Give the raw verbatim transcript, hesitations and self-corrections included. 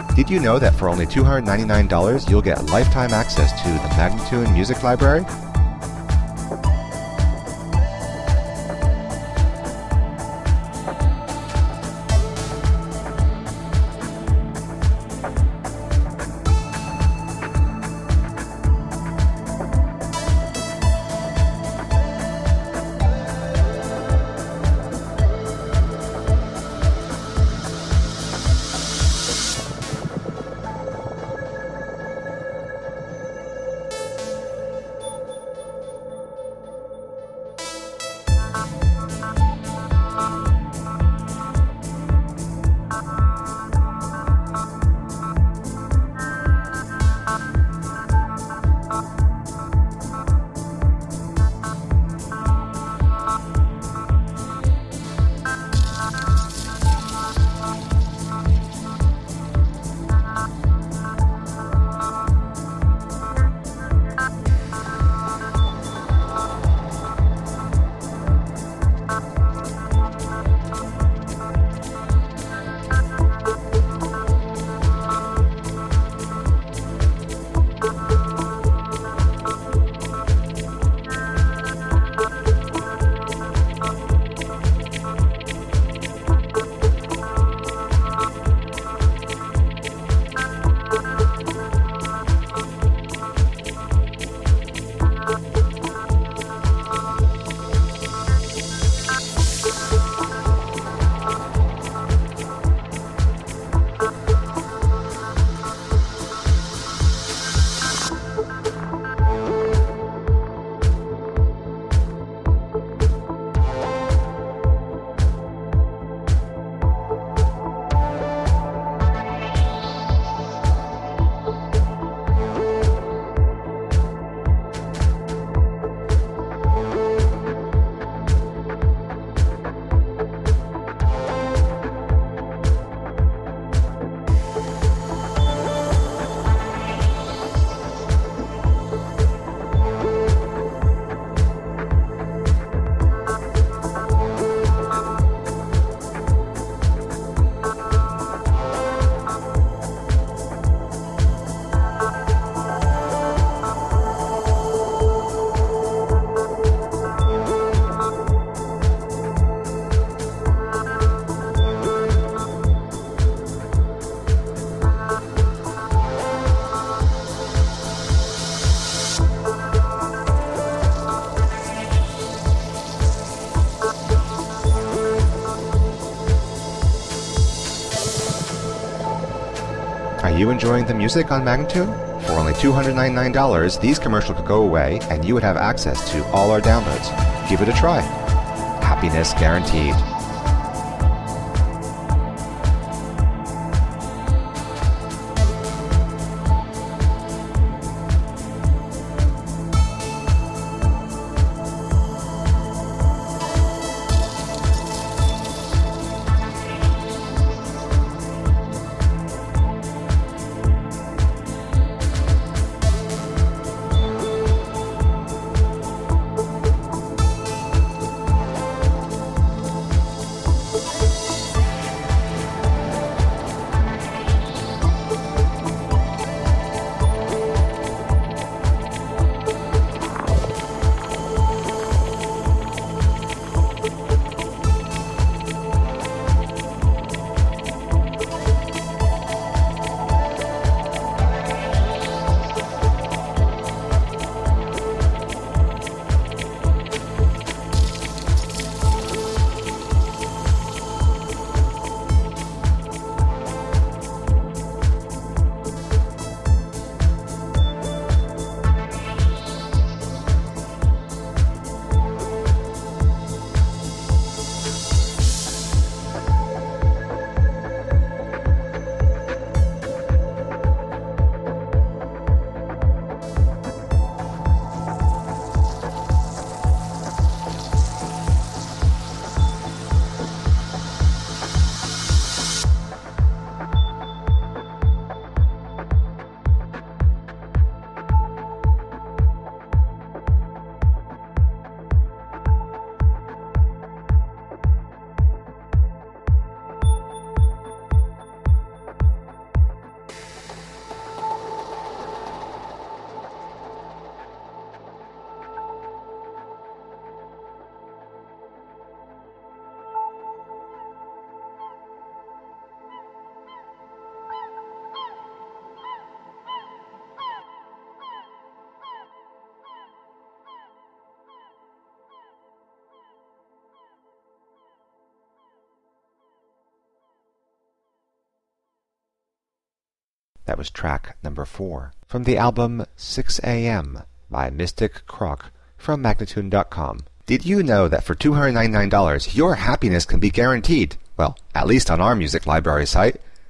Did you know that for only two hundred ninety-nine dollars you'll get lifetime access to the Magnatune Music Library? Are you enjoying the music on Magnatune? For only two hundred ninety-nine dollars, these commercials could go away and you would have access to all our downloads. Give it a try. Happiness guaranteed. was track number four. From the album six A M by Mystic Croc from Magnatune dot com. Did you know that for two hundred ninety-nine dollars your happiness can be guaranteed? Well, at least on our music library site.